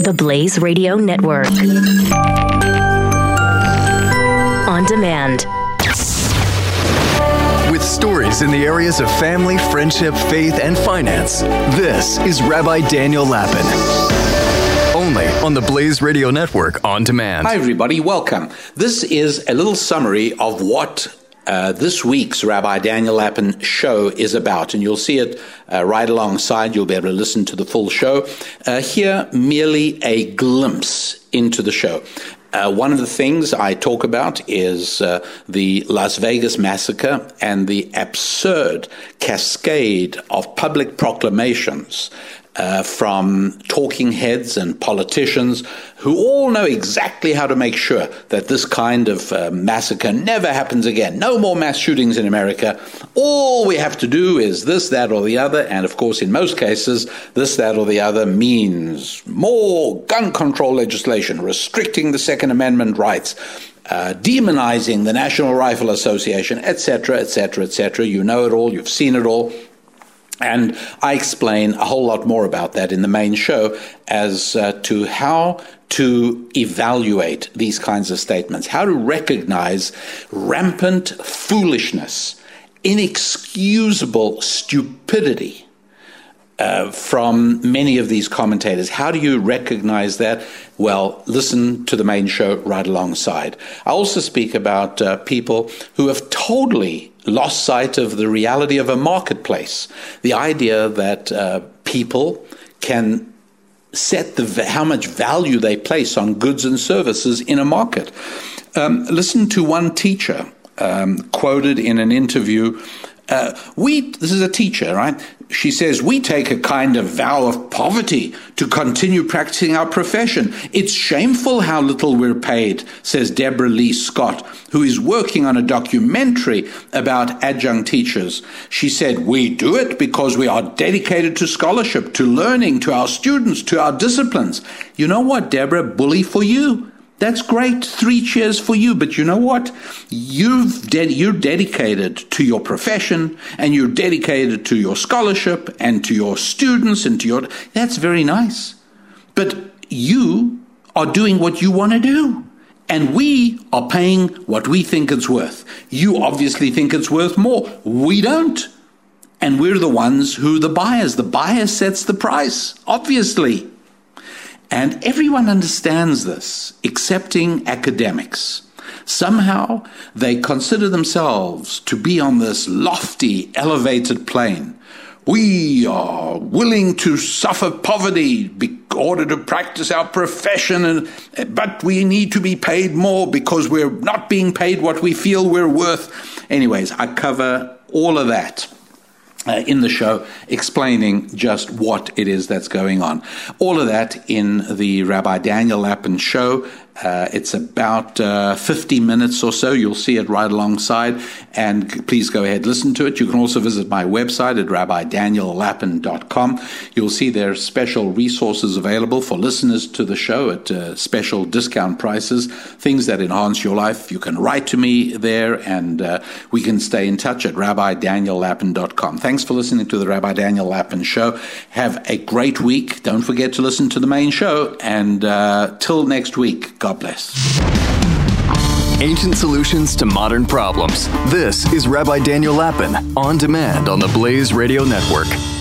The Blaze Radio Network. On demand. With stories in the areas of family, friendship, faith, and finance, this is Rabbi Daniel Lapin. Only on the Blaze Radio Network on demand. Hi, everybody. Welcome. This is a little summary of what this week's Rabbi Daniel Lapin show is about, and you'll see it right alongside. You'll be able to listen to the full show. Here, merely a glimpse into the show. One of the things I talk about is the Las Vegas massacre and the absurd cascade of public proclamations from talking heads and politicians who all know exactly how to make sure that this kind of massacre never happens again. No more mass shootings in America. All we have to do is this, that, or the other. And of course, in most cases, this, that, or the other means more gun control legislation, restricting the Second Amendment rights, demonizing the National Rifle Association, etc., etc., etc. You know it all. You've seen it all. And I explain a whole lot more about that in the main show as to how to evaluate these kinds of statements, how to recognize rampant foolishness, inexcusable stupidity from many of these commentators. How do you recognize that? Well, listen to the main show right alongside. I also speak about people who have totally lost sight of the reality of a marketplace, the idea that people can set how much value they place on goods and services in a market. Listen to one teacher quoted in an interview. This is a teacher, right? She says, we take a kind of vow of poverty to continue practicing our profession. It's shameful how little we're paid, says Deborah Lee Scott, who is working on a documentary about adjunct teachers. She said, we do it because we are dedicated to scholarship, to learning, to our students, to our disciplines. You know what, Deborah? Bully for you. That's great. 3 cheers for you. But you know what? You're dedicated to your profession, and you're dedicated to your scholarship and to your students and to your... That's very nice. But you are doing what you want to do. And we are paying what we think it's worth. You obviously think it's worth more. We don't. And we're the ones who are the buyers. The buyer sets the price, obviously. And everyone understands this, excepting academics. Somehow they consider themselves to be on this lofty, elevated plane. We are willing to suffer poverty in order to practice our profession, but we need to be paid more because we're not being paid what we feel we're worth. Anyways, I cover all of that in the show, explaining just what it is that's going on. All of that in the Rabbi Daniel Lapin show. It's about 50 minutes or so. You'll see it right alongside, and please go ahead, listen to it. You can also visit my website at rabbidaniellapin.com. You'll see there are special resources available for listeners to the show at special discount prices, things that enhance your life. You can write to me there, and we can stay in touch at rabbidaniellapin.com. Thanks for listening to the Rabbi Daniel Lapin show. Have a great week. Don't forget to listen to the main show, and till next week, God bless. Ancient solutions to modern problems. This is Rabbi Daniel Lapin, on demand on the Blaze Radio Network.